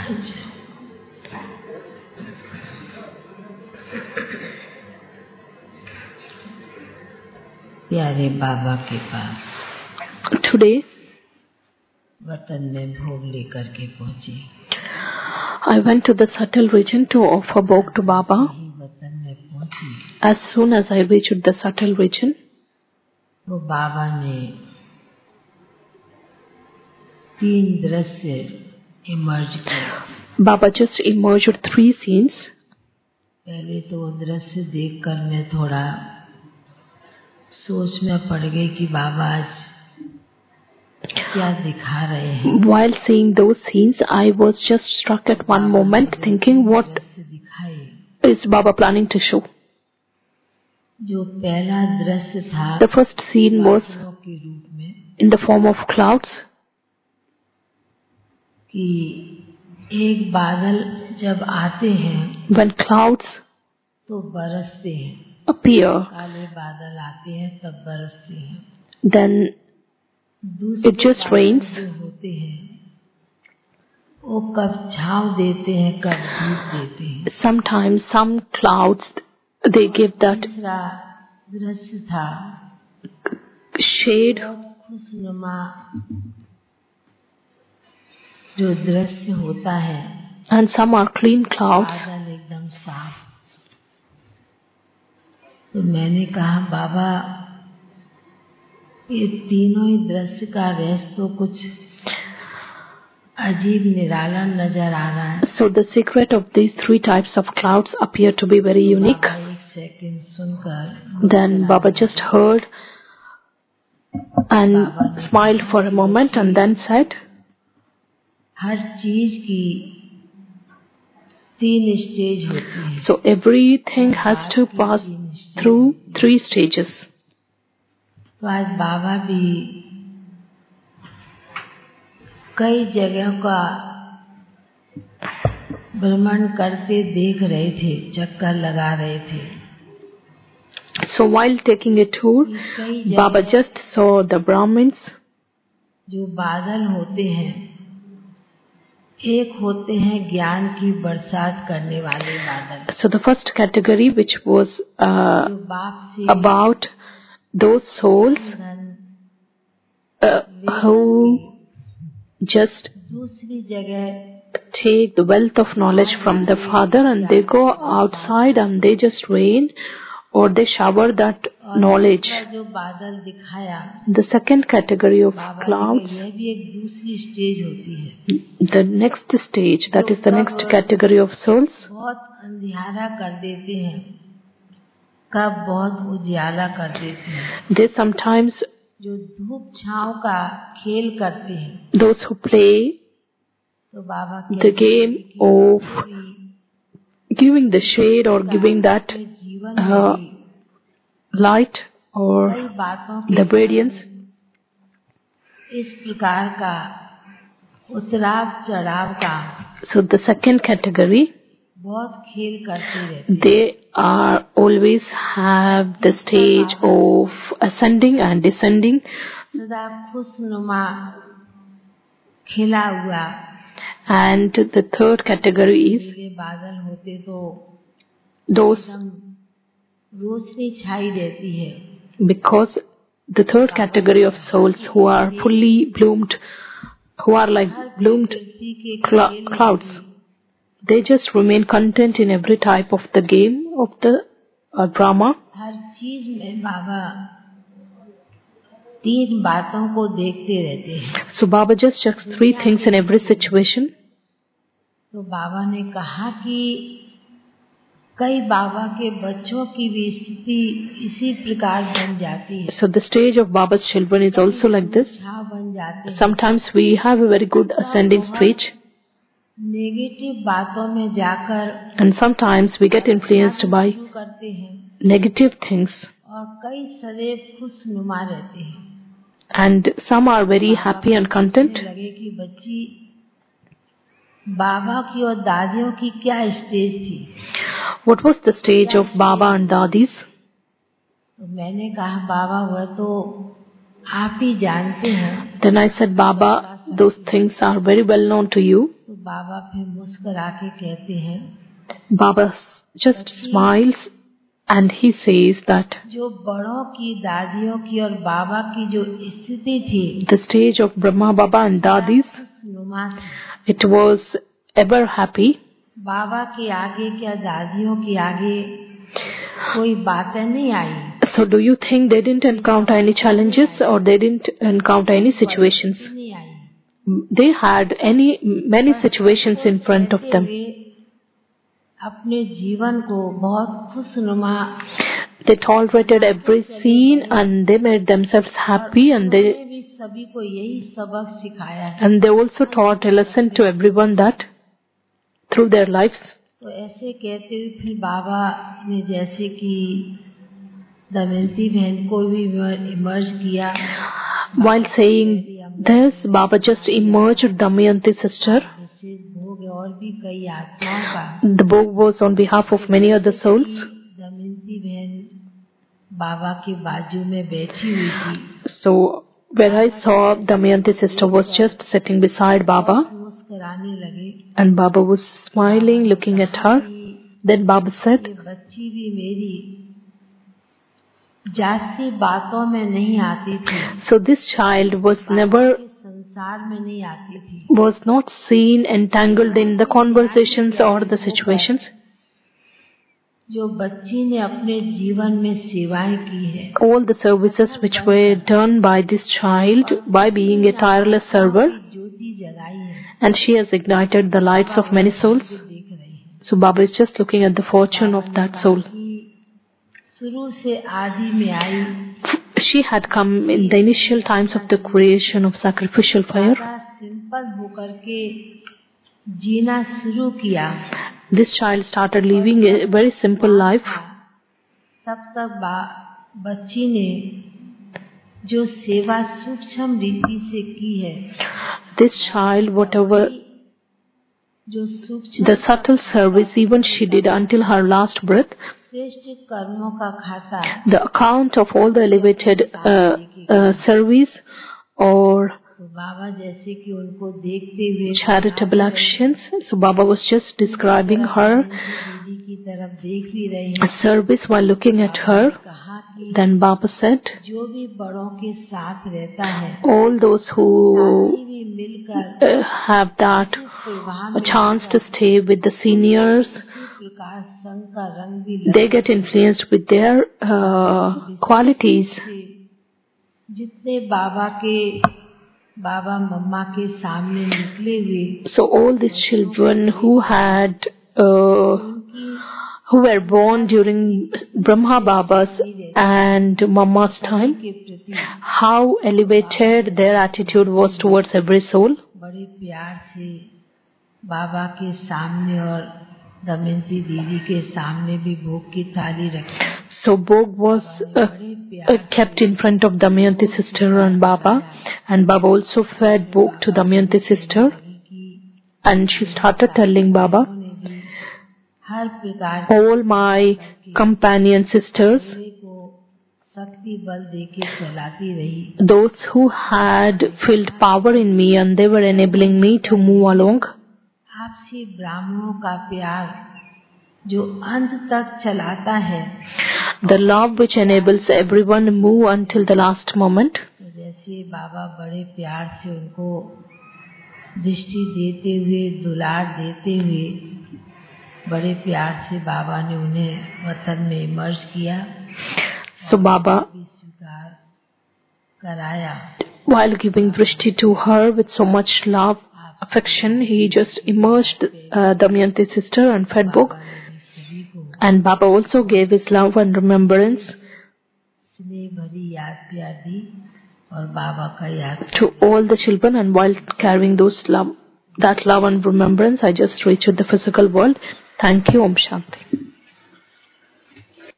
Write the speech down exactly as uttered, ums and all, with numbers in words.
प्यारे बाबा के पास Today, वतन में भोग लेकर के पहुंची। I went to the subtle region to offer bhog to Baba. ही वतन में पहुंची As soon as I reached the subtle region, तो बाबा ने तीन दृश्य इमर्ज किए। Baba just emerged three scenes. पहले तो वो दृश्य देखकर मैं थोड़ा सोच में पड़ गई कि बाबा आज क्या दिखा रहे हैं। While seeing those scenes, I was just struck at one moment thinking, what दृश्य दिखाए। is Baba planning to show? जो पहला दृश्य था The first scene was बादलों के रूप में in the form of clouds. कि एक बादल जब आते हैं When clouds तो बरसते हैं, appear, काले बादल आते हैं तब बरसते हैं। then दूसरे it just बादल rains. जो होते हैं वो कब छांव देते हैं कब धूप देते हैं। Sometimes some clouds, they give that तीसरा दृश्य था shade, बहुत खुशनुमा जो दृश्य होता है, and some are clean clouds. बादल एकदम साफ। तो मैंने कहा बाबा ये तीनों ही दृश्य का रहस्य तो कुछ अजीब निराला नजर आ रहा है। So the secret of these three types of clouds appear to be very unique. बाबा एक सेकंड सुनकर Then Baba just heard and smiled for a moment and then said, हर चीज की तीन स्टेज होती है। so everything has to pass through three stages. तो आज बाबा भी कई जगह का भ्रमण करते देख रहे थे, चक्कर लगा रहे थे। So while taking a tour, Baba just saw the Brahmins. जो बादल होते हैं एक होते हैं ज्ञान की बरसात करने वाले बादल। So the first category, which was uh, जो बाप से about those souls uh, who just दूसरी जगह take the wealth of knowledge from the Father and they go outside and they just rain or they shower that knowledge. जो बादल दिखाया The second category of Baba clouds, ये भी एक दूसरी stage होती है। the next stage, that is the next category of souls, बहुत अंधियारा कर देते हैं, कब बहुत उजियाला कर देते हैं। they sometimes, जो धूप छांव का खेल करते हैं those who play तो बाबा the game of giving the shade or giving that जीवन uh, light or कई बातों के the radiance. इस प्रकार का उतराव चढ़ाव का So the second category, बहुत खेल करते रहते हैं। they are always have the stage of ascending and descending. सदा खुशनुमा खिला हुआ And the third category is मेरे बादल होते तो those, एकदम रोशनी छाई रहती है। because the third category of souls who are fully bloomed, who are like bloomed प्रकृति के cl- खेल में clouds, भी they just remain content in every type of the game of the uh, drama. हर चीज में बाबा तीन बातों को देखते रहते हैं। So Baba just checks three things in every situation. तो बाबा ने कहा कि कई बाबा के बच्चों की भी स्थिति इसी प्रकार बन जाती है। So the stage of Baba's children is also like this. छाव बन जाते हैं। Sometimes we have a very good ascending stage, negative बातों में जाकर and sometimes we get influenced by शुरू करते हैं negative things, और कई सदैव खुशनुमा रहते हैं। and some are very happy and content. लगे कि बच्ची बाबा की और दादियों की क्या स्टेज थी। What was the stage of Baba and Dadis? तो मैंने कहा बाबा वह तो आप ही जानते हैं। Then I said, Baba, those things are very well known to you. तो बाबा फिर मुस्कुरा के कहते हैं, Baba just smiles and he says that जो बड़ों की, दादियों की और बाबा की जो स्थिति थी, the stage of Brahma Baba and Dadis, खुशनुमा थी. it was ever happy. बाबा के आगे क्या दादियों के आगे कोई बातें नहीं आई. So do you think they didn't encounter any challenges or they didn't encounter any situations? नहीं आई. They had any many situations in front of them. अपने जीवन को बहुत खुशनुमा, They tolerated every scene and they made themselves happy, and they भी सभी को यही सबक सिखाया है. and they also taught a lesson to everyone that through their lives. तो ऐसे कहते हुए फिर बाबा ने जैसे कि दमयंती बहन को भी इमर्ज किया. While saying this, Baba just emerged Damayanti sister. विशेष भोग और भी कई आत्माओं का. The book was on behalf of many other souls. Damayanti बहन बाबा के बाजू में बैठी हुई थी. So where I saw Damayanti sister was just sitting beside Baba, मुस्कुराने लगे. and Baba was smiling, looking at her. Then Baba said, ये बच्ची भी मेरी जास्ती बातों में नहीं आती थी. so this child was never संसार में नहीं आती थी. was not seen entangled in the conversations or the situations. जो बच्ची ने अपने जीवन में सेवाएं की है, All the services which were done by this child by being a tireless server, ज्योति जगाई है, and she has ignited the lights of many souls. देख रही है. So Baba is just looking at the fortune of that soul. शुरू से आदि में आई. She had come in the initial times of the creation of sacrificial fire. Simple होकर के जीना शुरू किया. This child started living a very simple life. तब तक बच्ची ने जो सेवा सूक्ष्म रीति से की है, This child, whatever जो सूक्ष्म the subtle service even she did until her last breath, श्रेष्ठ कर्मों का खाता, the account of all the elevated uh, uh, service or तो बाबा जैसे कि उनको देखते हुए charitable actions. So Baba was just describing her दीदी की तरफ देख भी रहे हैं. service while looking at her. कहा कि Then Baba said, जो भी बड़ों के साथ रहता है, all those who भी मिलकर uh, have that a chance to stay with the seniors, प्रकाश संग का रंग भी they get influenced with their uh, qualities. जितने बाबा के बाबा मम्मा के सामने निकले हुए, So all these children who had uh, who were born during Brahma Baba's and Mama's time, के प्रति how elevated their attitude was towards every soul. बड़े प्यार से बाबा के सामने और दमयंती दीदी के सामने भी भोग की थाली रखी. So Bhog was uh, uh, kept in front of Damayanti sister and Baba, and Baba also fed Bhog to Damayanti sister, and she started telling Baba, हर प्रकार all my companion sisters, को शक्ति बल देके चलाती रही. those who had filled power in me and they were enabling me to move along, आपसी ब्राह्मणों का प्यार जो अंत तक चलाता है, the love which enables everyone to move until the last moment. तो जैसे बाबा बड़े प्यार से उनको दृष्टि देते हुए, दुलार देते हुए, बड़े प्यार से बाबा ने उन्हें वतन में इमर्ज किया. So Baba, भी स्वीकार कराया. while giving drishti to her with so much love, affection, he just immersed uh, Damayanti sister and fed Bhog. सभी को And Baba also gave his love and remembrance स्नेह भरी याद प्यार दी और बाबा का याद. to all the children, and while carrying those love, that love and remembrance, I just reached the physical world. Thank you. Om Shanti.